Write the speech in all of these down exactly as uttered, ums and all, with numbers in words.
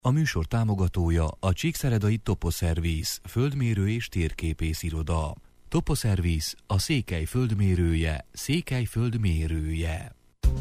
A műsor támogatója a Csíkszeredai Toposzerviz, földmérő és térképész iroda. Toposzerviz, a Székely földmérője, Székely földmérője.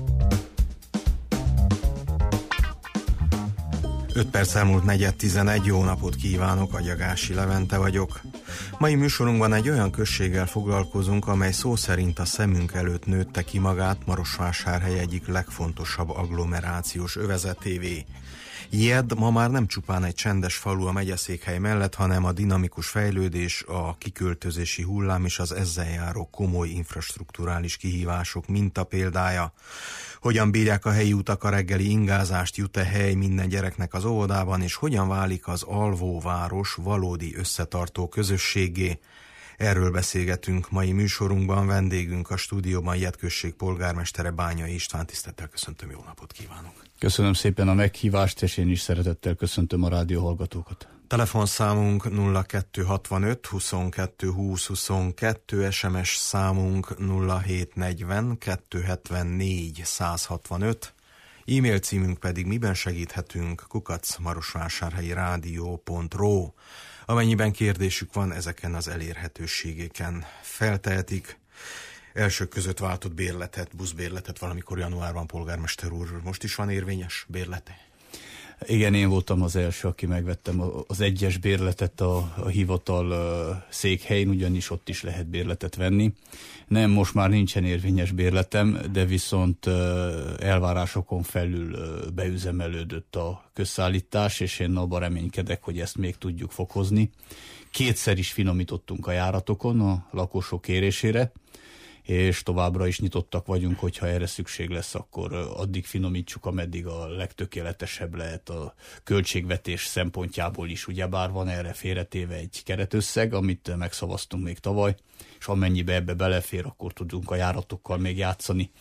öt perc elmúlt negyed tizenegy, jó napot kívánok, Agyagási Levente vagyok. Mai műsorunkban egy olyan községgel foglalkozunk, amely szó szerint a szemünk előtt nőtte ki magát Marosvásárhely egyik legfontosabb agglomerációs övezetévé. Jed ma már nem csupán egy csendes falu a megyeszékhely mellett, hanem a dinamikus fejlődés, a kiköltözési hullám és az ezzel járó komoly infrastrukturális kihívások mintapéldája. Hogyan bírják a helyi utak a reggeli ingázást, jut-e hely minden gyereknek az óvodában, és hogyan válik az alvóváros valódi összetartó közösséggé? Erről beszélgetünk mai műsorunkban, vendégünk a stúdióban Jed község polgármestere, Bányai István. Tisztelettel köszöntöm, jó napot kívánok! Köszönöm szépen a meghívást, és én is szeretettel köszöntöm a rádió hallgatókat. Telefonszámunk nulla kettő hatvanöt huszonkettő húsz huszonkettő, es em es számunk nulla hét negyven kettő hetvennégy száz hatvanöt, e-mail címünk pedig miben segíthetünk kukac marosvásárhelyi rádió pont ro. Amennyiben kérdésük van, ezeken az elérhetőségeken feltehetik. Elsők között váltott bérletet, buszbérletet valamikor januárban, polgármester úr, most is van érvényes bérlete? Igen, én voltam az első, aki megvettem az egyes bérletet a, a hivatal uh, székhelyén, ugyanis ott is lehet bérletet venni. Nem, most már nincsen érvényes bérletem, de viszont uh, elvárásokon felül uh, beüzemelődött a közszállítás, és én abban reménykedek, hogy ezt még tudjuk fokozni. Kétszer is finomítottunk a járatokon a lakosok kérésére, és továbbra is nyitottak vagyunk, hogyha erre szükség lesz, akkor addig finomítsuk, ameddig a legtökéletesebb lehet a költségvetés szempontjából is. Ugyebár van erre félretéve egy keretösszeg, amit megszavaztunk még tavaly, és amennyibe ebbe belefér, akkor tudunk a járatokkal még játszani.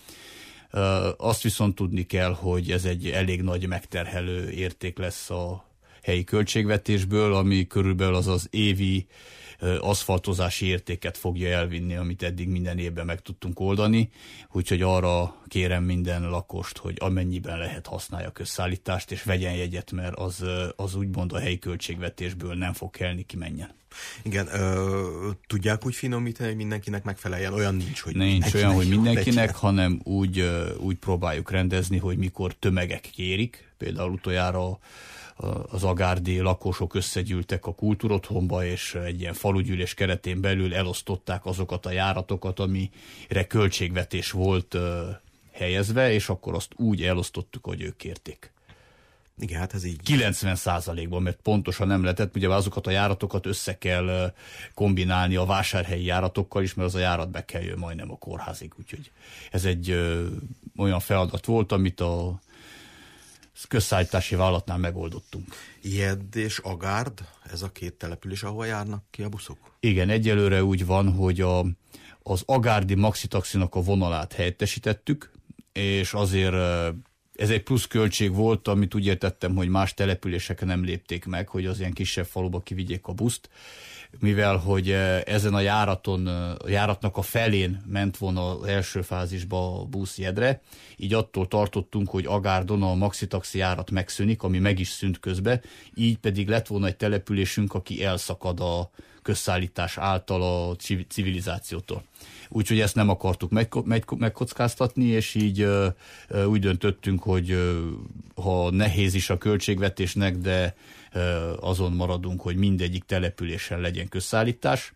Azt viszont tudni kell, hogy ez egy elég nagy megterhelő érték lesz a helyi költségvetésből, ami körülbelül az az évi aszfaltozási értéket fogja elvinni, amit eddig minden évben meg tudtunk oldani, úgyhogy arra kérem minden lakost, hogy amennyiben lehet használja a közszállítást, és vegyen jegyet, mert az, az úgymond a helyi költségvetésből nem fog kellni, kimenjen. Igen, ö, tudják úgy finomítani, hogy mindenkinek megfeleljen? Olyan nincs, hogy nincs olyan, hogy mindenkinek, hanem úgy, úgy próbáljuk rendezni, hogy mikor tömegek kérik, például utoljára az agárdi lakosok összegyűltek a kultúrotthonba, és egy ilyen falugyűlés keretén belül elosztották azokat a járatokat, amire költségvetés volt uh, helyezve, és akkor azt úgy elosztottuk, hogy ők kérték. Igen, hát ez így. kilencven százalékban, mert pontosan nem lehetett, ugye azokat a járatokat össze kell uh, kombinálni a vásárhelyi járatokkal is, mert az a járat be kell jön majdnem a kórházig, úgyhogy ez egy uh, olyan feladat volt, amit a közszállítási vállalatnál megoldottunk. Jed és Agárd, ez a két település, ahol járnak ki a buszok? Igen, egyelőre úgy van, hogy a, az agárdi maxitaxinak a vonalát helyettesítettük, és azért ez egy plusz költség volt, amit úgy értettem, hogy más településeken nem lépték meg, hogy az ilyen kisebb faluba kivigyék a buszt, mivel hogy ezen a járaton, a járatnak a felén ment volna az első fázisba a busz Jedre, így attól tartottunk, hogy Agárdon a maxitaxi járat megszűnik, ami meg is szűnt közbe, így pedig lett volna egy településünk, aki elszakad a közszállítás által a civilizációtól. Úgyhogy ezt nem akartuk megkockáztatni, és így úgy döntöttünk, hogy ha nehéz is a költségvetésnek, de azon maradunk, hogy mindegyik településen legyen közszállítás.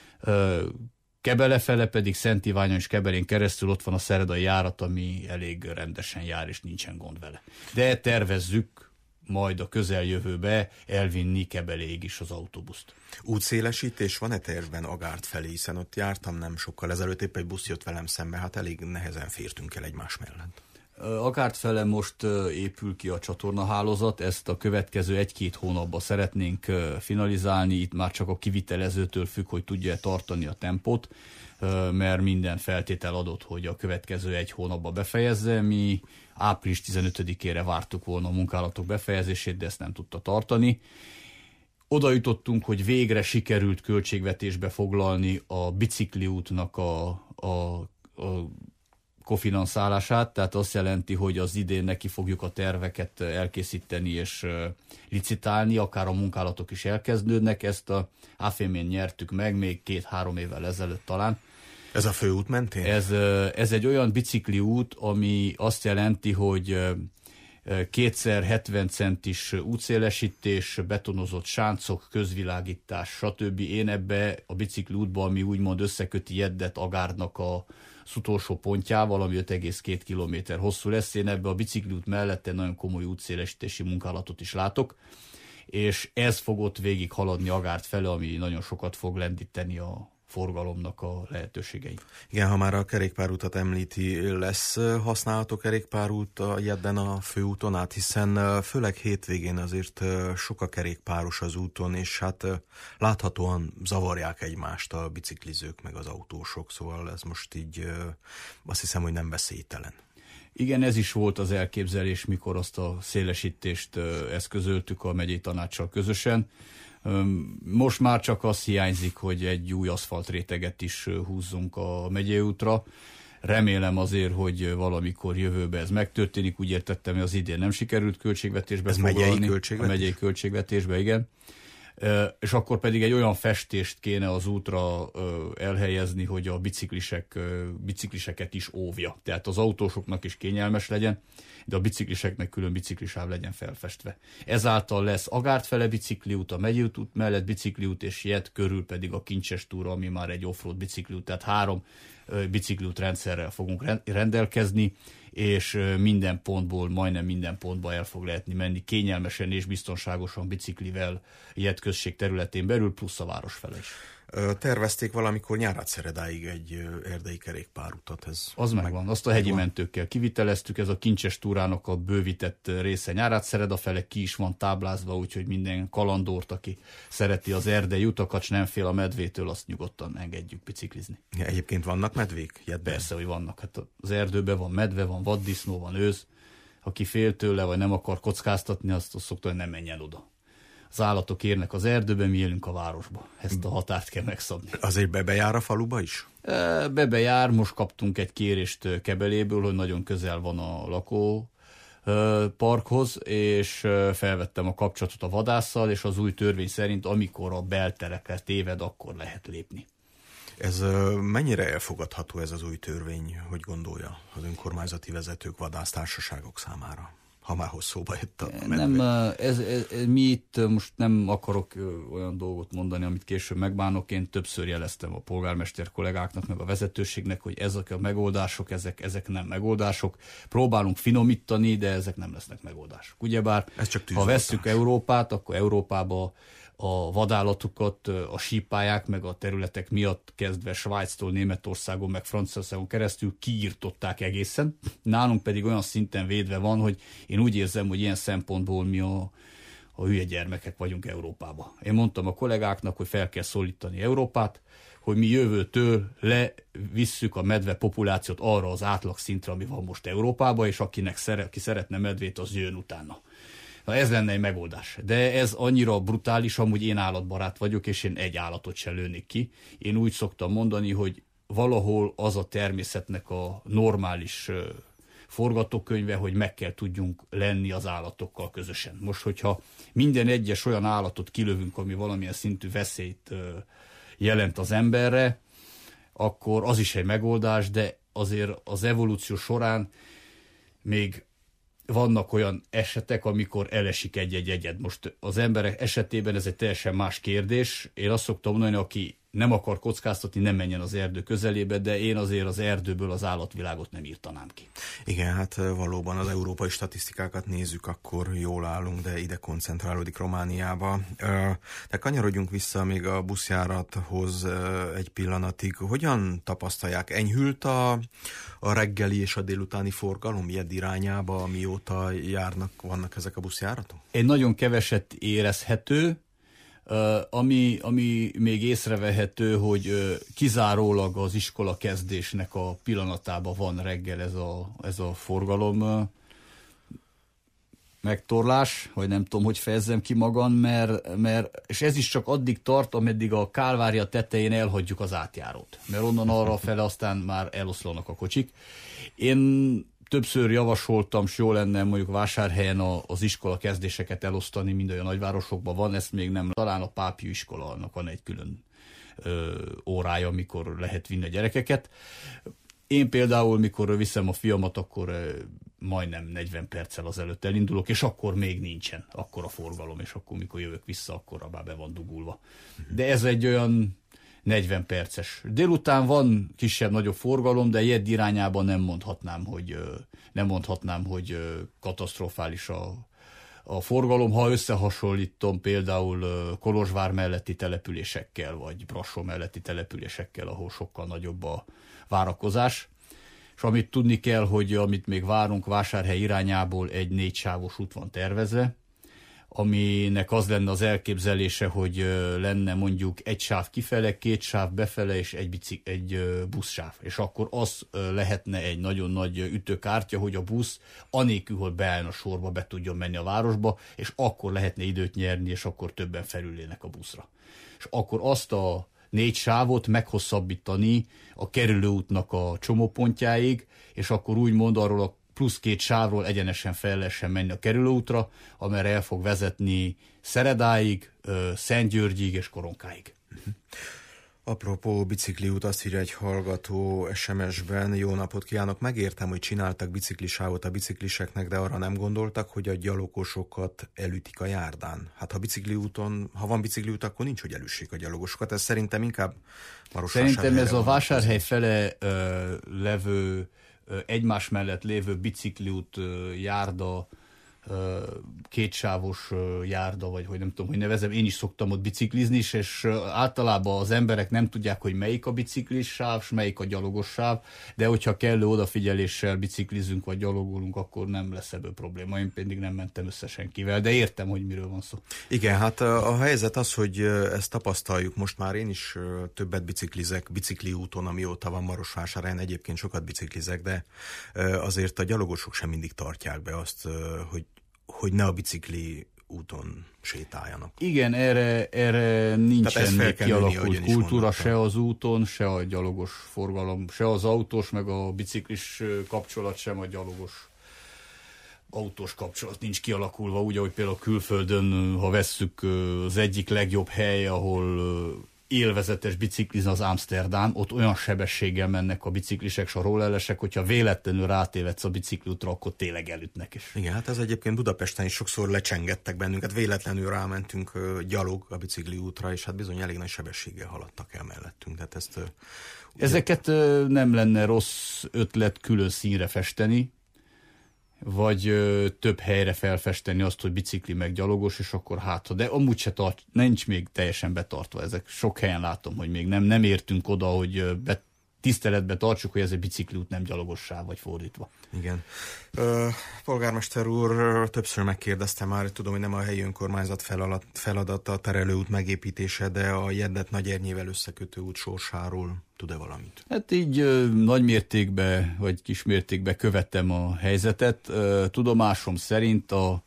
Kebelefele pedig Szent Iványon és Kebelén keresztül ott van a szeredai járat, ami elég rendesen jár, és nincsen gond vele. De tervezzük majd a közeljövőbe elvinni Kebeléig is az autóbuszt. Útszélesítés van-e tervben Agárd felé, hiszen ott jártam nem sokkal ezelőtt, épp egy busz jött velem szembe, hát elég nehezen fértünk el egymás mellett. Agárd fele most épül ki a csatornahálózat, ezt a következő egy-két hónapban szeretnénk finalizálni, itt már csak a kivitelezőtől függ, hogy tudja tartani a tempót, mert minden feltétel adott, hogy a következő egy hónapban befejezze. Mi április tizenötödikére vártuk volna a munkálatok befejezését, de ezt nem tudta tartani. Oda jutottunk, hogy végre sikerült költségvetésbe foglalni a bicikliútnak a, a, a kofinanszálását, tehát azt jelenti, hogy az idén neki fogjuk a terveket elkészíteni és licitálni, akár a munkálatok is elkezdődnek. Ezt a áfémén nyertük meg még két-három évvel ezelőtt talán. Ez a főút mentén? Ez, ez egy olyan bicikliút, ami azt jelenti, hogy kétszer hetven centis útszélesítés, betonozott sáncok, közvilágítás, stb. Én ebbe a bicikliútba, ami úgymond összeköti Jeddet Agárdnak a az utolsó pontjával, ami öt egész két kilométer hosszú lesz, én ebbe a bicikliút mellett egy nagyon komoly útszélesítési munkálatot is látok, és ez fog ott végig haladni Agárd fele, ami nagyon sokat fog lendíteni a forgalomnak a lehetőségei. Igen, ha már a kerékpárútat említi, lesz használható kerékpárút a Jedden a főúton át, hiszen főleg hétvégén azért sok a kerékpáros az úton, és hát láthatóan zavarják egymást a biciklizők meg az autósok, szóval ez most így azt hiszem, hogy nem veszélytelen. Igen, ez is volt az elképzelés, mikor azt a szélesítést eszközöltük a megyei tanácssal közösen. Most már csak az hiányzik, hogy egy új aszfaltréteget is húzzunk a megyei útra. Remélem azért, hogy valamikor jövőben ez megtörténik. Úgy értettem, hogy az idén nem sikerült költségvetésbe ez foglalni. Megyei költségvetés? A megyei költségvetésbe, igen. És akkor pedig egy olyan festést kéne az útra elhelyezni, hogy a biciklisek, bicikliseket is óvja. Tehát az autósoknak is kényelmes legyen, de a bicikliseknek külön biciklisáv legyen felfestve. Ezáltal lesz Agárd fele bicikliút, a megyei út mellett bicikliút, és Jed körül pedig a Kincses túra, ami már egy offroad bicikliút, tehát három bicikliút rendszerrel fogunk rendelkezni, és minden pontból, majdnem minden pontba el fog lehetni menni kényelmesen és biztonságosan biciklivel Jed község területén belül, plusz a város fele is. Tervezték valamikor Nyárádszeredáig egy erdei kerékpárutat. Ez az megvan, azt a hegyi megvan. Mentőkkel kiviteleztük, ez a Kincses túrának a bővített része Nyárádszereda fele, ki is van táblázva, úgyhogy minden kalandort, aki szereti az erdei utakat, nem fél a medvétől, azt nyugodtan engedjük biciklizni. Ja, egyébként vannak medvék Jedben? Persze, hogy vannak. Hát az erdőben van medve, van vaddisznó, van őz. Aki fél tőle, vagy nem akar kockáztatni, azt, azt szokta, hogy nem menjen oda. Az állatok érnek az erdőbe, mi élünk a városba. Ezt a határt kell megszabni. Azért bebejár a faluba is? Bebejár, most kaptunk egy kérést Kebeléből, hogy nagyon közel van a lakó parkhoz, és felvettem a kapcsolatot a vadásszal, és az új törvény szerint, amikor a belterekre téved, akkor lehet lépni. Ez mennyire elfogadható ez az új törvény, hogy gondolja az önkormányzati vezetők, vadásztársaságok számára? Ha már hosszúba jött a medve. Nem, ez, ez, mi itt most nem akarok olyan dolgot mondani, amit később megbánok. Én többször jeleztem a polgármester kollégáknak, meg a vezetőségnek, hogy ezek a megoldások, ezek, ezek nem megoldások. Próbálunk finomítani, de ezek nem lesznek megoldások. Ugyebár, ha vesszük Európát, akkor Európába a vadállatokat a sípályák meg a területek miatt kezdve Svájctól, Németországon meg Franciaországon keresztül kiírtották egészen. Nálunk pedig olyan szinten védve van, hogy én úgy érzem, hogy ilyen szempontból mi a, a hülye gyermekek vagyunk Európába. Én mondtam a kollégáknak, hogy fel kell szólítani Európát, hogy mi jövőtől levisszük a medve populációt arra az átlag szintre, ami van most Európában, és akinek szeret, aki szeretne medvét, az jön utána. Na ez lenne egy megoldás. De ez annyira brutális, amúgy én állatbarát vagyok, és én egy állatot se lőnék ki. Én úgy szoktam mondani, hogy valahol az a természetnek a normális forgatókönyve, hogy meg kell tudjunk lenni az állatokkal közösen. Most, hogyha minden egyes olyan állatot kilövünk, ami valamilyen szintű veszélyt jelent az emberre, akkor az is egy megoldás, de azért az evolúció során még vannak olyan esetek, amikor elesik egy-egy egyed. Most az emberek esetében ez egy teljesen más kérdés. Én azt szoktam mondani, aki nem akar kockáztatni, nem menjen az erdő közelébe, de én azért az erdőből az állatvilágot nem írtanám ki. Igen, hát valóban az európai statisztikákat nézzük, akkor jól állunk, de ide koncentrálódik Romániába. De kanyarodjunk vissza még a buszjárathoz egy pillanatig. Hogyan tapasztalják? Enyhült a, a reggeli és a délutáni forgalom Jed irányába, mióta járnak, vannak ezek a buszjáratok? Egy nagyon keveset érezhető. Uh, ami, ami még észrevehető, hogy uh, kizárólag az iskola kezdésnek a pillanatában van reggel ez a, ez a forgalom. Uh, megtorlás, vagy nem tudom, hogy fejezzem ki magam, mert, mert, és ez is csak addig tart, ameddig a Kálvária tetején elhagyjuk az átjárót. Mert onnan arra fele aztán már eloszlanak a kocsik. Én többször javasoltam, s jó lenne mondjuk Vásárhelyen az iskola kezdéseket elosztani, mind olyan nagyvárosokban van, ezt még nem. Talán a Pápi iskola, annak van egy külön ö, órája, amikor lehet vinni a gyerekeket. Én például, mikor viszem a fiamat, akkor ö, majdnem negyven perccel azelőtt elindulok, és akkor még nincsen akkor a forgalom, és akkor mikor jövök vissza, akkor abban be van dugulva. De ez egy olyan negyven perces. Délután van kisebb-nagyobb forgalom, de Jedd irányában nem mondhatnám, hogy, nem mondhatnám, hogy katasztrofális a, a forgalom. Ha összehasonlítom például Kolozsvár melletti településekkel, vagy Brassó melletti településekkel, ahol sokkal nagyobb a várakozás. És amit tudni kell, hogy amit még várunk, Vásárhely irányából egy négysávos út van tervezve, aminek az lenne az elképzelése, hogy lenne mondjuk egy sáv kifele, két sáv befele és egy, bicik, egy buszsáv. És akkor az lehetne egy nagyon nagy ütőkártya, hogy a busz anélkül, hogy beálljon a sorba, be tudjon menni a városba, és akkor lehetne időt nyerni, és akkor többen felülnének a buszra. És akkor azt a négy sávot meghosszabbítani a kerülőútnak a csomópontjáig, és akkor úgymond arról a plusz két sávról egyenesen fel lehessen menni a kerülőútra, amelyre el fog vezetni Szeredáig, Szentgyörgyig és Koronkáig. Uh-huh. Apropó bicikliút, azt írja egy hallgató es em es-ben: jó napot kívánok, megértem, hogy csináltak biciklisávot a bicikliseknek, de arra nem gondoltak, hogy a gyalogosokat elütik a járdán. Hát ha bicikliúton, ha van bicikliút, akkor nincs, hogy elüssék a gyalogosokat. Ez szerintem inkább Marosvásárhelyre. Szerintem ez a Vásárhely fele ö, levő, ö, egymás mellett lévő bicikliút, ö, járda, kétsávos járda, vagy hogy nem tudom, hogy nevezem, én is szoktam ott biciklizni, és általában az emberek nem tudják, hogy melyik a biciklis sáv, és melyik a gyalogos sáv, de hogyha kellő odafigyeléssel biciklizünk, vagy gyalogolunk, akkor nem lesz ebből probléma. Én pedig nem mentem össze senkivel, de értem, hogy miről van szó. Igen, hát a, a helyzet az, hogy ezt tapasztaljuk. Most már én is többet biciklizek, bicikliúton, amióta van Marosvásárhelyen, egyébként sokat biciklizek, de azért a gyalogosok sem mindig tartják be azt, hogy hogy ne a bicikli úton sétáljanak. Igen, erre, erre nincsen még kialakult kultúra se az úton, se a gyalogos forgalom, se az autós, meg a biciklis kapcsolat, sem a gyalogos autós kapcsolat nincs kialakulva, úgy, ahogy például külföldön, ha vesszük, az egyik legjobb hely, ahol élvezetes biciklizni, az Amsterdam, ott olyan sebességgel mennek a biciklisek, s a rolleresek, hogyha véletlenül rátévedsz a bicikliútra, akkor tényleg elütnek is. Igen, hát ez egyébként Budapesten is sokszor lecsengettek bennünket, véletlenül rámentünk gyalog a bicikliútra, és hát bizony elég nagy sebességgel haladtak el mellettünk. Tehát ezt, ugye... Ezeket nem lenne rossz ötlet külön színre festeni, vagy ö, több helyre felfesteni azt, hogy bicikli meg gyalogos, és akkor hát, de amúgy se tart, nincs még teljesen betartva ezek. Sok helyen látom, hogy még nem, nem értünk oda, hogy be, tiszteletbe tartsuk, hogy ez egy bicikliút, nem gyalogossá, vagy fordítva. Igen. Ö, polgármester úr, többször megkérdeztem már, tudom, hogy nem a helyi önkormányzat feladat, feladata a terelőút megépítése, de a Jeddet Nagyernyével összekötő út sorsáról tud-e valamit? Hát így ö, nagy mértékben, vagy kis mértékben követtem a helyzetet. Ö, tudomásom szerint a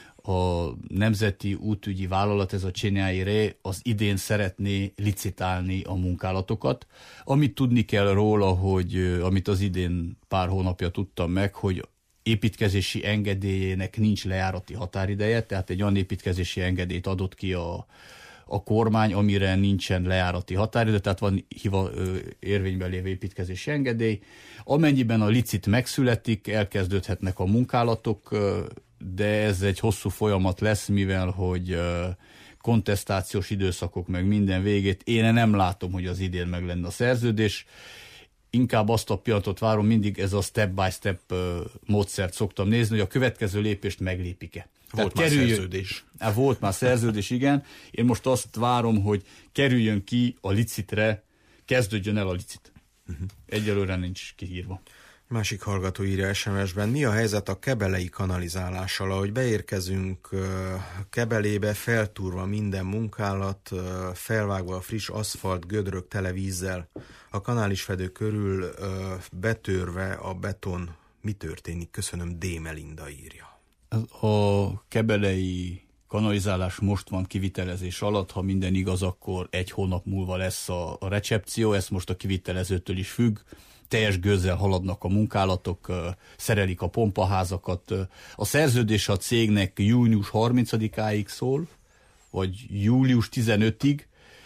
a Nemzeti Útügyi Vállalat, ez a Csinyái, az idén szeretné licitálni a munkálatokat. Amit tudni kell róla, hogy amit az idén pár hónapja tudtam meg, hogy építkezési engedélyének nincs lejárati határideje, tehát egy olyan építkezési engedélyt adott ki a, a kormány, amire nincsen lejárati határidő, tehát van hiva, érvényben lévő építkezési engedély. Amennyiben a licit megszületik, elkezdődhetnek a munkálatok, de ez egy hosszú folyamat lesz, mivel hogy kontesztációs időszakok meg minden végét. Én nem látom, hogy az idén meg lenne a szerződés. Inkább azt a pillanatot várom, mindig ez a step-by-step módszert szoktam nézni, hogy a következő lépést meglépik-e. Volt már kerüljön... szerződés. Volt már szerződés, igen. Én most azt várom, hogy kerüljön ki a licitre, kezdődjön el a licit. Uh-huh. Egyelőre nincs kihírva. Másik hallgató írja es em es-ben: mi a helyzet a kebelei kanalizálással? Ahogy beérkezünk Kebelébe, feltúrva minden munkálat, felvágva a friss aszfalt, gödrök tele vízzel, a kanálisfedő körül betörve a beton. Mi történik? Köszönöm, D. Melinda írja. A kebelei kanalizálás most van kivitelezés alatt, ha minden igaz, akkor egy hónap múlva lesz a, a recepció, ez most a kivitelezőtől is függ. Teljes gőzzel haladnak a munkálatok, szerelik a pompaházakat. A szerződés a cégnek június harmincadikáig szól, vagy július tizenötödikéig,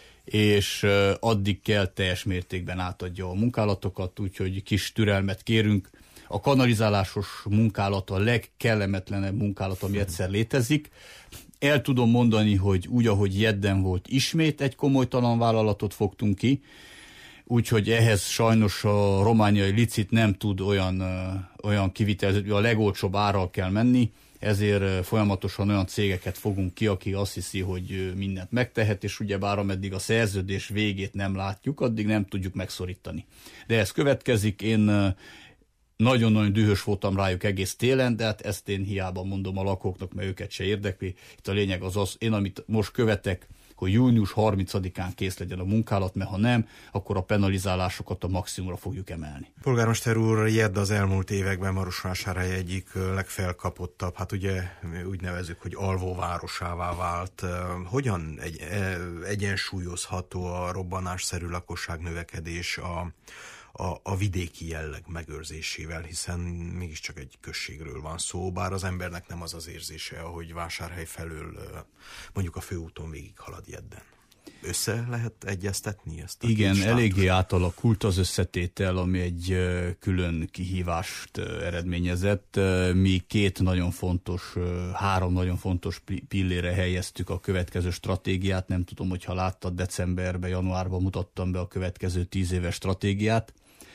és addig kell teljes mértékben átadja a munkálatokat, úgyhogy kis türelmet kérünk. A kanalizálásos munkálat a legkellemetlenebb munkálat, ami egyszer létezik. El tudom mondani, hogy úgy, ahogy Jedden volt, ismét egy komolytalan vállalatot fogtunk ki, úgyhogy ehhez sajnos a romániai licit nem tud olyan, olyan kivitelező, a legolcsóbb árral kell menni, ezért folyamatosan olyan cégeket fogunk ki, aki azt hiszi, hogy mindent megtehet, és ugyebár ameddig a szerződés végét nem látjuk, addig nem tudjuk megszorítani. De ez következik, én nagyon-nagyon dühös voltam rájuk egész télen, de hát ezt én hiába mondom a lakóknak, mert őket se érdekli. Itt a lényeg az az, én amit most követek, hogy június harmincadikán kész legyen a munkálat, mert ha nem, akkor a penalizálásokat a maximumra fogjuk emelni. Polgármester úr, Jedd az elmúlt években Marosvásárhely egyik legfelkapottabb, hát ugye úgy nevezzük, hogy alvóvárosává vált. Hogyan egy, egyensúlyozható a robbanásszerű lakosság növekedés a A, a vidéki jelleg megőrzésével, hiszen mégiscsak egy községről van szó, bár az embernek nem az az érzése, ahogy Vásárhely felől mondjuk a főúton végighalad Jedden. Össze lehet egyeztetni ezt? A Igen, eléggé átalakult az összetétel, ami egy külön kihívást eredményezett. Mi két nagyon fontos, három nagyon fontos pillére helyeztük a következő stratégiát. Nem tudom, hogyha láttad, decemberben, januárban mutattam be a következő tíz éves stratégiát,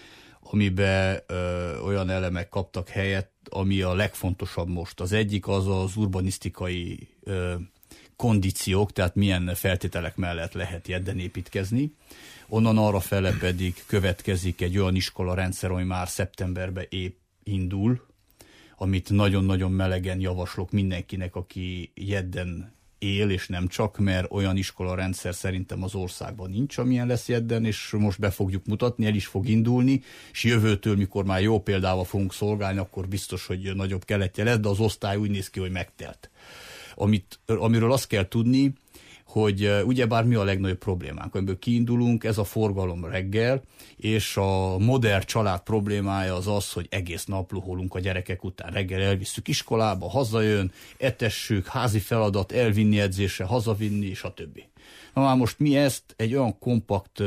amiben ö, olyan elemek kaptak helyet, ami a legfontosabb most. Az egyik az az urbanisztikai ö, kondíciók, tehát milyen feltételek mellett lehet Jedden építkezni. Onnan arra fele pedig következik egy olyan iskolarendszer, ami már szeptemberben épp indul, amit nagyon-nagyon melegen javaslok mindenkinek, aki Jedden él, és nem csak, mert olyan iskolarendszer szerintem az országban nincs, amilyen lesz Jedden, és most be fogjuk mutatni, el is fog indulni, és jövőtől, mikor már jó példával fogunk szolgálni, akkor biztos, hogy nagyobb keletje lesz, de az osztály úgy néz ki, hogy megtelt. Amit, amiről azt kell tudni, hogy ugyebár mi a legnagyobb problémánk, amiből kiindulunk, ez a forgalom reggel, és a modern család problémája az az, hogy egész nap luholunk a gyerekek után. Reggel elvisszük iskolába, hazajön, etessük, házi feladat, elvinni edzésre, hazavinni, és a többi. Na már most mi ezt egy olyan kompakt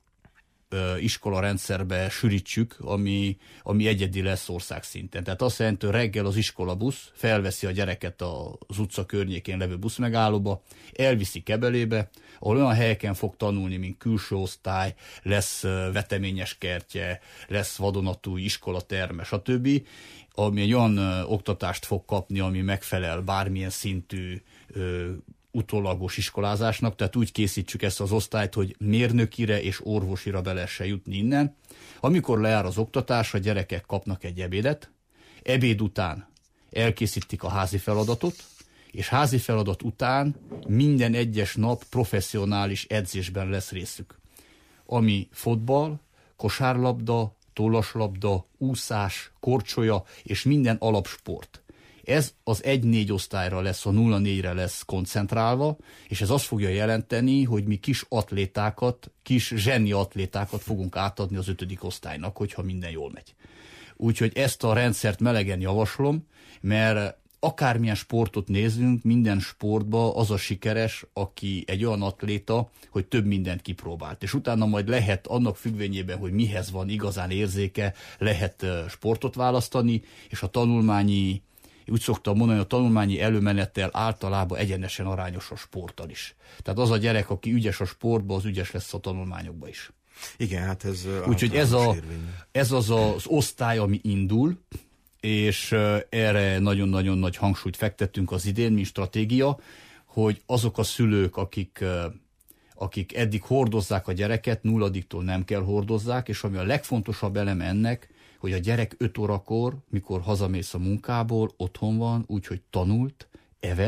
iskolarendszerbe sűrítsük, ami, ami egyedi lesz országszinten. Tehát azt jelenti, hogy reggel az iskolabusz felveszi a gyereket az utca környékén levő buszmegállóba, elviszi Kebelébe, ahol olyan helyeken fog tanulni, mint külső osztály, lesz veteményes kertje, lesz vadonatúj iskolaterme, stb., ami egy olyan oktatást fog kapni, ami megfelel bármilyen szintű utólagos iskolázásnak, tehát úgy készítsük ezt az osztályt, hogy mérnökire és orvosira be lehessen jutni innen. Amikor lejár az oktatás, a gyerekek kapnak egy ebédet, ebéd után elkészítik a házi feladatot, és házi feladat után minden egyes nap professzionális edzésben lesz részük. Ami fotball, kosárlabda, tollaslabda, úszás, korcsolya és minden alapsport. Ez az egy-négy osztályra lesz, a nulla négyre lesz koncentrálva, és ez azt fogja jelenteni, hogy mi kis atlétákat, kis zseni atlétákat fogunk átadni az ötödik osztálynak, hogyha minden jól megy. Úgyhogy ezt a rendszert melegen javaslom, mert akármilyen sportot nézünk, minden sportban az a sikeres, aki egy olyan atléta, hogy több mindent kipróbált. És utána majd lehet annak függvényében, hogy mihez van igazán érzéke, lehet sportot választani, és a tanulmányi, úgy szoktam mondani, a tanulmányi előmenettel általában egyenesen arányos a sporttal is. Tehát az a gyerek, aki ügyes a sportban, az ügyes lesz a tanulmányokban is. Igen, hát ez... Úgyhogy ez, a, ez az az osztály, ami indul, és erre nagyon-nagyon nagy hangsúlyt fektettünk az idén, mint stratégia, hogy azok a szülők, akik, akik eddig hordozzák a gyereket, nulladiktól nem kell hordozzák, és ami a legfontosabb elem ennek, hogy a gyerek öt órakor, mikor hazamész a munkából, otthon van, úgyhogy tanult, evett,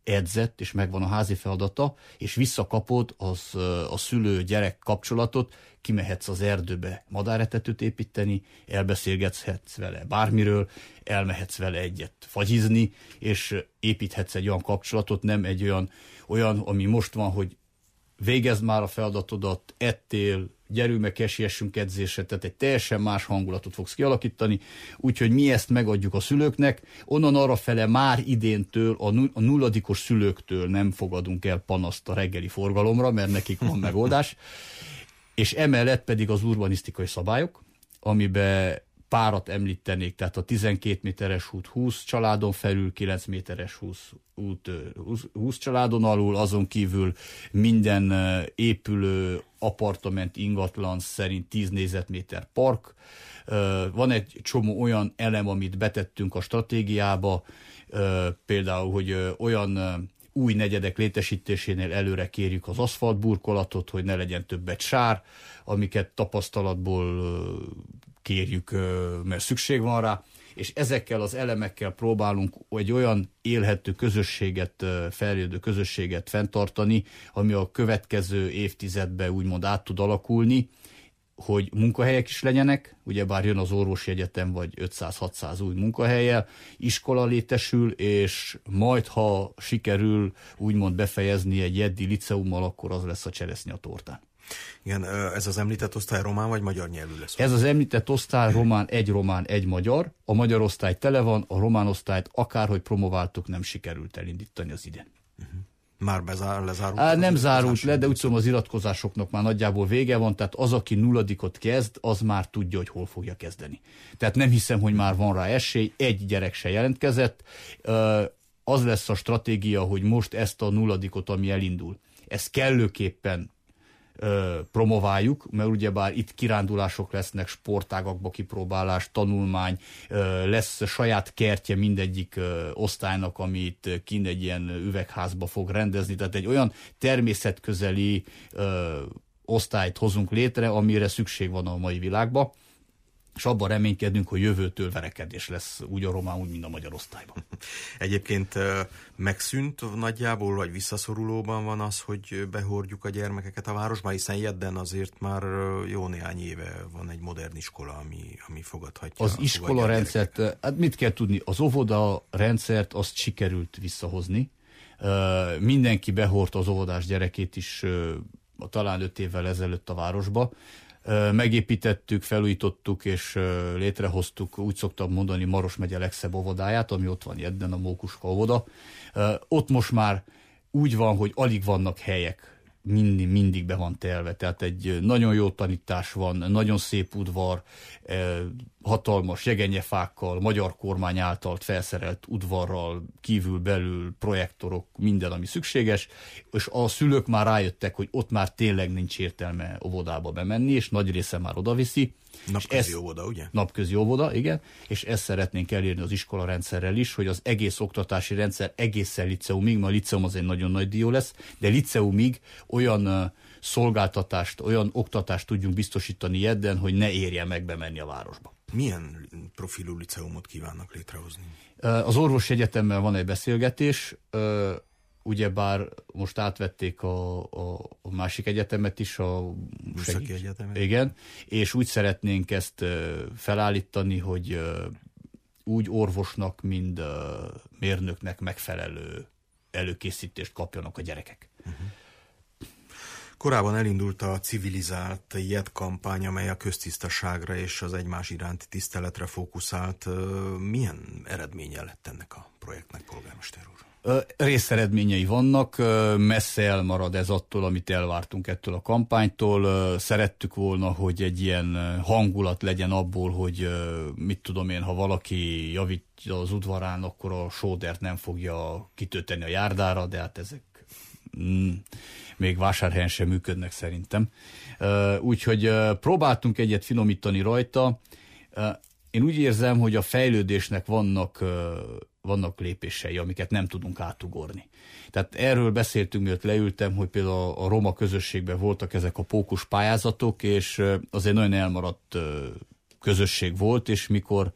edzett, és megvan a házi feladata, és visszakapod az a szülő-gyerek kapcsolatot, kimehetsz az erdőbe madáretetőt építeni, elbeszélgethetsz vele bármiről, elmehetsz vele egyet fagyizni, és építhetsz egy olyan kapcsolatot, nem egy olyan, olyan ami most van, hogy végezd már a feladatodat, ettél, gyerünk meg, esélyessünk edzésre, tehát egy teljesen más hangulatot fogsz kialakítani, úgyhogy mi ezt megadjuk a szülőknek, onnan arrafele már idéntől, a nulladikos szülőktől nem fogadunk el panaszt a reggeli forgalomra, mert nekik van megoldás, és emellett pedig az urbanisztikai szabályok, amiben párat említenék, tehát a tizenkét méteres út húsz családon felül, kilenc méteres húsz, út húsz, húsz családon alul, azon kívül minden épülő apartament ingatlan szerint tíz négyzetméter park. Van egy csomó olyan elem, amit betettünk a stratégiába, például, hogy olyan új negyedek létesítésénél előre kérjük az aszfaltburkolatot, hogy ne legyen többet sár, amiket tapasztalatból kérjük, mert szükség van rá, és ezekkel az elemekkel próbálunk egy olyan élhető közösséget, fejlődő közösséget fenntartani, ami a következő évtizedben úgymond át tud alakulni, hogy munkahelyek is legyenek, ugyebár jön az orvosi egyetem vagy ötszáz-hatszáz új munkahelyel, iskola létesül, és majd, ha sikerül úgymond befejezni egy jeddi liceummal, akkor az lesz a cseresznye a tortán. Igen, ez az említett osztály román vagy magyar nyelvű lesz? Ez az említett osztály román, egy román, egy magyar. A magyar osztály tele van, a román osztályt akárhogy promováltuk, nem sikerült elindítani az idén. Uh-huh. Már bezár, lezárult? Á, nem zárult le, de úgy szóval az iratkozásoknak már nagyjából vége van, tehát az, aki nulladikot kezd, az már tudja, hogy hol fogja kezdeni. Tehát nem hiszem, hogy már van rá esély, egy gyerek se jelentkezett. Az lesz a stratégia, hogy most ezt a nulladikot, ami elindul, ezt kellőképpen promováljuk, mert ugyebár itt kirándulások lesznek, sportágakba kipróbálás, tanulmány, lesz saját kertje mindegyik osztálynak, amit kint egy ilyen üvegházba fog rendezni, tehát egy olyan természetközeli osztályt hozunk létre, amire szükség van a mai világban, és abban reménykedünk, hogy jövőtől verekedés lesz úgy a román, úgy, mint a magyar osztályban. Egyébként megszűnt nagyjából, vagy visszaszorulóban van az, hogy behordjuk a gyermekeket a városba, hiszen Jedden azért már jó néhány éve van egy modern iskola, ami, ami fogadhatja. Az iskola rendszert, hát mit kell tudni, az óvoda rendszert azt sikerült visszahozni. Mindenki behordta az óvodás gyerekét is talán öt évvel ezelőtt a városba. Megépítettük, felújítottuk és létrehoztuk, úgy szoktam mondani, Maros megye legszebb óvodáját, ami ott van Jedden, a Mókuska óvoda. Ott most már úgy van, hogy alig vannak helyek, mindig, mindig be van telve, tehát egy nagyon jó tanítás van, nagyon szép udvar, hatalmas jegenyefákkal, magyar kormány által felszerelt udvarral, kívül-belül projektorok, minden, ami szükséges, és a szülők már rájöttek, hogy ott már tényleg nincs értelme óvodába bemenni, és nagy része már odaviszi. Napközi óvoda, ugye? Napközi óvoda, igen, és ezt szeretnénk elérni az iskola rendszerrel is, hogy az egész oktatási rendszer egészen liceumig, mert a liceum az egy nagyon nagy dió lesz, de liceumig olyan uh, szolgáltatást, olyan oktatást tudjunk biztosítani Jedden, hogy ne érje meg bemenni a városba. Milyen profilú liceumot kívánnak létrehozni? Uh, az orvosi egyetemmel van egy beszélgetés, uh, ugyebár most átvették a, a, a másik egyetemet is, a Műszaki Egyetemet. Igen, és úgy szeretnénk ezt felállítani, hogy úgy orvosnak, mind mérnöknek megfelelő előkészítést kapjanak a gyerekek. Uh-huh. Korábban elindult a civilizált jed kampány, amely a köztisztaságra és az egymás iránti tiszteletre fókuszált. Milyen eredménye lett ennek a projektnek, polgármester úr? Részeredményei vannak, messze elmarad ez attól, amit elvártunk ettől a kampánytól. Szerettük volna, hogy egy ilyen hangulat legyen abból, hogy mit tudom én, ha valaki javítja az udvarán, akkor a sódert nem fogja kitölteni a járdára, de hát ezek mm, még vásárhelyen sem működnek szerintem. Úgyhogy próbáltunk egyet finomítani rajta. Én úgy érzem, hogy a fejlődésnek vannak vannak lépései, amiket nem tudunk átugorni. Tehát erről beszéltünk, miatt leültem, hogy például a roma közösségben voltak ezek a pókus pályázatok, és az egy nagyon elmaradt közösség volt, és mikor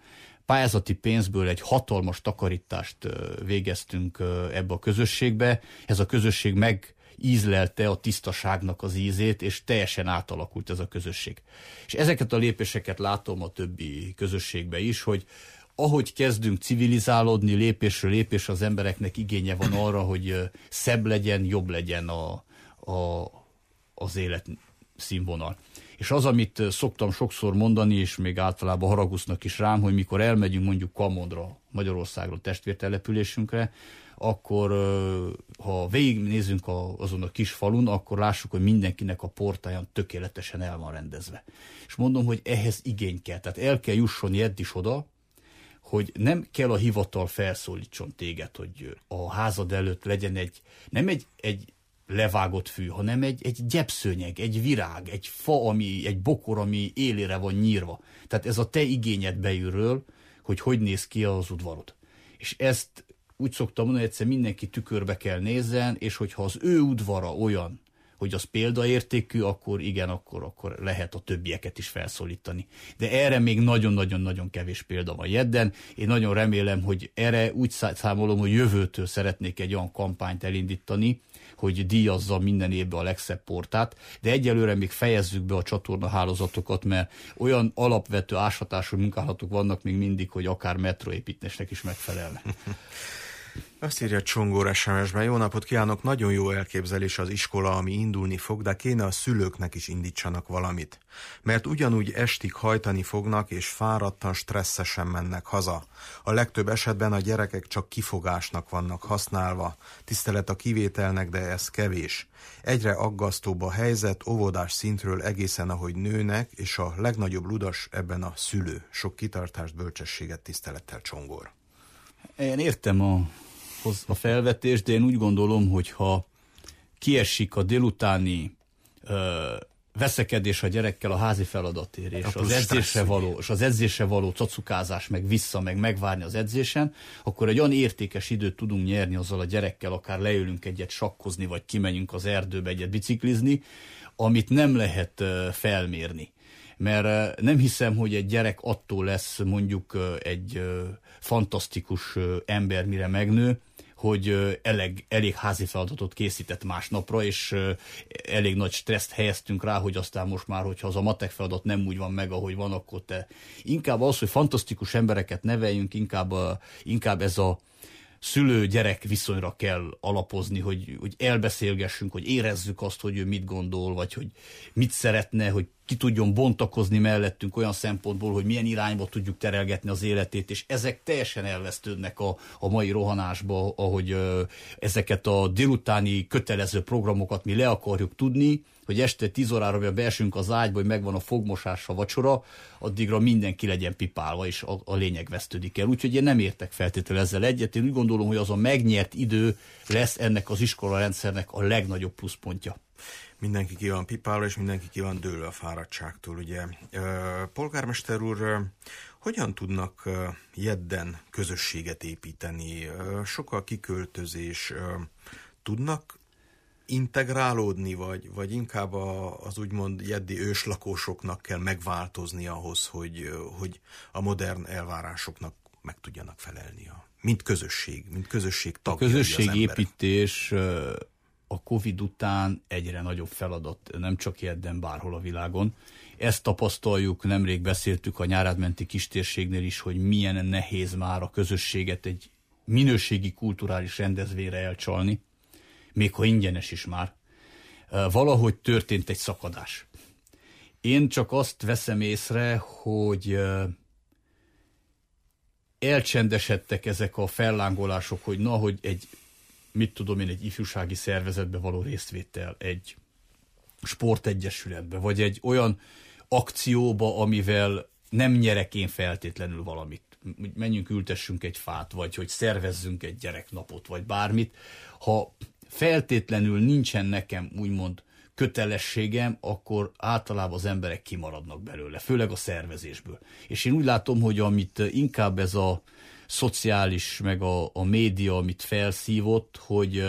pályázati pénzből egy hatalmas takarítást végeztünk ebbe a közösségbe. Ez a közösség megízlelte a tisztaságnak az ízét, és teljesen átalakult ez a közösség. És ezeket a lépéseket látom a többi közösségbe is, hogy ahogy kezdünk civilizálódni, lépésről lépésre az embereknek igénye van arra, hogy szebb legyen, jobb legyen a, a, az életszínvonal. És az, amit szoktam sokszor mondani, és még általában haragusznak is rám, hogy mikor elmegyünk mondjuk Kamondra, Magyarországra, testvértelepülésünkre, akkor ha végignézünk azon a kis falun, akkor lássuk, hogy mindenkinek a portáján tökéletesen el van rendezve. És mondom, hogy ehhez igény kell. Tehát el kell jusson jedd is oda, hogy nem kell a hivatal felszólítson téged, hogy a házad előtt legyen egy, nem egy, egy levágott fű, hanem egy, egy gyepszőnyeg, egy virág, egy fa, ami, egy bokor, ami élére van nyírva. Tehát ez a te igényed beülről, hogy hogy néz ki az udvarod. És ezt úgy szoktam mondani, hogy egyszer mindenki tükörbe kell nézzen, és hogyha az ő udvara olyan, hogy az példaértékű, akkor igen, akkor, akkor lehet a többieket is felszólítani. De erre még nagyon-nagyon-nagyon kevés példa van jedden. Én nagyon remélem, hogy erre úgy számolom, hogy jövőtől szeretnék egy olyan kampányt elindítani, hogy díjazza minden évben a legszebb portát, de egyelőre még fejezzük be a csatornahálózatokat, mert olyan alapvető ásatású munkálatok vannak még mindig, hogy akár metroépítésnek is megfelelne. Azt írja Csongor es em es-ben, jó napot kívánok, nagyon jó elképzelés az iskola, ami indulni fog, de kéne a szülőknek is indítsanak valamit. Mert ugyanúgy estig hajtani fognak, és fáradtan, stresszesen mennek haza. A legtöbb esetben a gyerekek csak kifogásnak vannak használva, tisztelet a kivételnek, de ez kevés. Egyre aggasztóbb a helyzet, óvodás szintről egészen ahogy nőnek, és a legnagyobb ludas ebben a szülő. Sok kitartást, bölcsességet, tisztelettel, Csongor. Én értem a, a felvetést, de én úgy gondolom, hogy ha kiesik a délutáni ö, veszekedés a gyerekkel a házi feladatért, és az edzésre való, és az edzésre való cacukázás, meg vissza, meg megvárni az edzésen, akkor egy olyan értékes időt tudunk nyerni azzal a gyerekkel, akár leülünk egyet sakkozni, vagy kimegyünk az erdőbe egyet biciklizni, amit nem lehet ö, felmérni. Mert nem hiszem, hogy egy gyerek attól lesz mondjuk egy fantasztikus ember, mire megnő, hogy elég, elég házi feladatot készített másnapra, és elég nagy stresszt helyeztünk rá, hogy aztán most már, hogyha az a matek feladat nem úgy van meg, ahogy van, akkor te inkább az, hogy fantasztikus embereket neveljünk, inkább, inkább ez a szülő-gyerek viszonyra kell alapozni, hogy, hogy elbeszélgessünk, hogy érezzük azt, hogy ő mit gondol, vagy hogy mit szeretne, hogy ki tudjon bontakozni mellettünk olyan szempontból, hogy milyen irányba tudjuk terelgetni az életét, és ezek teljesen elvesztődnek a, a mai rohanásba, ahogy ö, ezeket a délutáni kötelező programokat mi le akarjuk tudni, hogy este tíz órára beesünk az ágyba, hogy megvan a fogmosás, a vacsora, addigra mindenki legyen pipálva, és a, a lényeg vesztődik el. Úgyhogy én nem értek feltétlenül ezzel egyet. Én úgy gondolom, hogy az a megnyert idő lesz ennek az iskolarendszernek a legnagyobb pluszpontja. Mindenki ki van pipálva, és mindenki ki van dőlve a fáradtságtól, ugye. Polgármester úr, hogyan tudnak Jedden közösséget építeni? Sok a kiköltözés. Tudnak integrálódni, vagy, vagy inkább a, az úgymond jeddi őslakósoknak kell megváltozni ahhoz, hogy, hogy a modern elvárásoknak meg tudjanak felelni? A, mint közösség, mint közösség tagjai. A közösségépítés a Covid után egyre nagyobb feladat, nem csak Jedden, bárhol a világon. Ezt tapasztaljuk, nemrég beszéltük a Nyárádmenti kistérségnél is, hogy milyen nehéz már a közösséget egy minőségi kulturális rendezvényre elcsalni, még ha ingyenes is már. Valahogy történt egy szakadás. Én csak azt veszem észre, hogy elcsendesedtek ezek a fellángolások, hogy na, hogy egy mit tudom én, egy ifjúsági szervezetbe való részvétel, egy sportegyesületbe, vagy egy olyan akcióba, amivel nem nyerek én feltétlenül valamit. Menjünk, ültessünk egy fát, vagy hogy szervezzünk egy gyereknapot, vagy bármit. Ha feltétlenül nincsen nekem úgymond kötelességem, akkor általában az emberek kimaradnak belőle, főleg a szervezésből. És én úgy látom, hogy amit inkább ez a szociális, meg a, a média, amit felszívott, hogy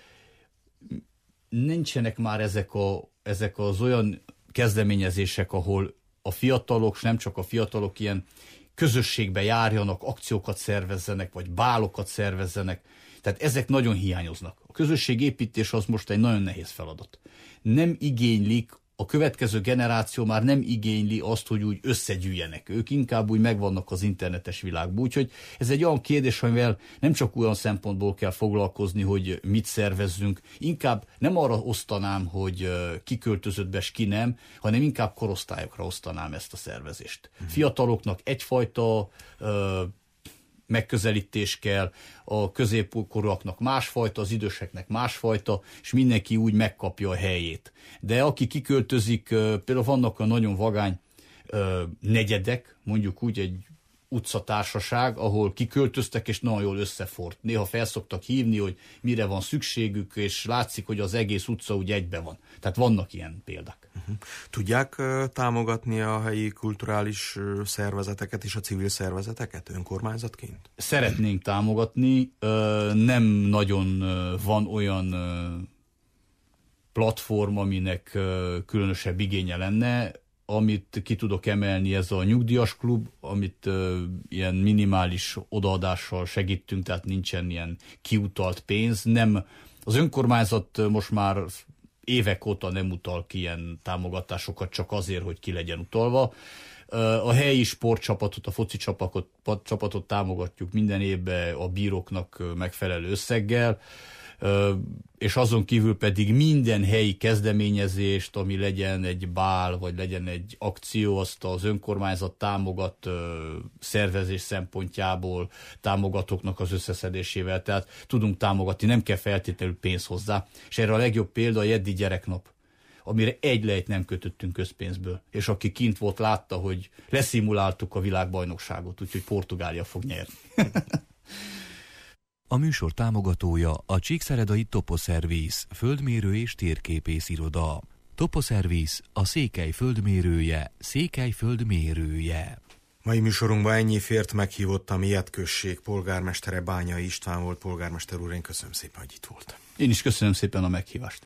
nincsenek már ezek, a, ezek az olyan kezdeményezések, ahol a fiatalok, és nem csak a fiatalok, ilyen közösségbe járjanak, akciókat szervezzenek, vagy bálokat szervezzenek. Tehát ezek nagyon hiányoznak. A közösségépítés az most egy nagyon nehéz feladat. Nem igénylik, a következő generáció már nem igényli azt, hogy úgy összegyűjjenek. Ők inkább úgy megvannak az internetes világban. Úgyhogy ez egy olyan kérdés, amivel nem csak olyan szempontból kell foglalkozni, hogy mit szervezzünk, inkább nem arra osztanám, hogy ki költözött be, s ki nem, hanem inkább korosztályokra osztanám ezt a szervezést. Hmm. Fiataloknak egyfajta ö, megközelítés kell, a középkorúaknak másfajta, az időseknek másfajta, és mindenki úgy megkapja a helyét. De aki kiköltözik, például vannak a nagyon vagány negyedek, mondjuk úgy egy utcatársaság, ahol kiköltöztek, és nagyon jól összefort. Néha felszoktak hívni, hogy mire van szükségük, és látszik, hogy az egész utca úgy egyben van. Tehát vannak ilyen példák. Uh-huh. Tudják uh, támogatni a helyi kulturális uh, szervezeteket és a civil szervezeteket önkormányzatként? Szeretnénk támogatni. Uh, nem nagyon uh, van olyan uh, platform, aminek uh, különösebb igénye lenne. Amit ki tudok emelni, ez a nyugdíjas klub, amit uh, ilyen minimális odaadással segítünk, tehát nincsen ilyen kiutalt pénz. Nem, az önkormányzat most már évek óta nem utal ki ilyen támogatásokat csak azért, hogy ki legyen utalva. Uh, a helyi sportcsapatot, a foci csapatot, csapatot támogatjuk minden évben a bíróknak megfelelő összeggel, és azon kívül pedig minden helyi kezdeményezést, ami legyen egy bál, vagy legyen egy akció, azt az önkormányzat támogat szervezés szempontjából, támogatóknak az összeszedésével, tehát tudunk támogatni, nem kell feltétlenül pénz hozzá. És erre a legjobb példa a Jeddi gyereknap, amire egy lejt nem kötöttünk közpénzből, és aki kint volt, látta, hogy leszimuláltuk a világbajnokságot, úgyhogy Portugália fog nyerni. A műsor támogatója a Csíkszeredai Toposzerviz, földmérő és térképész iroda. Toposzerviz a Székely földmérője, Székely földmérője. Mai műsorunkban ennyi fért, meghívottam Ilyet község polgármestere, Bányai István volt. Polgármester úr, én köszönöm szépen, hogy itt volt. Én is köszönöm szépen a meghívást.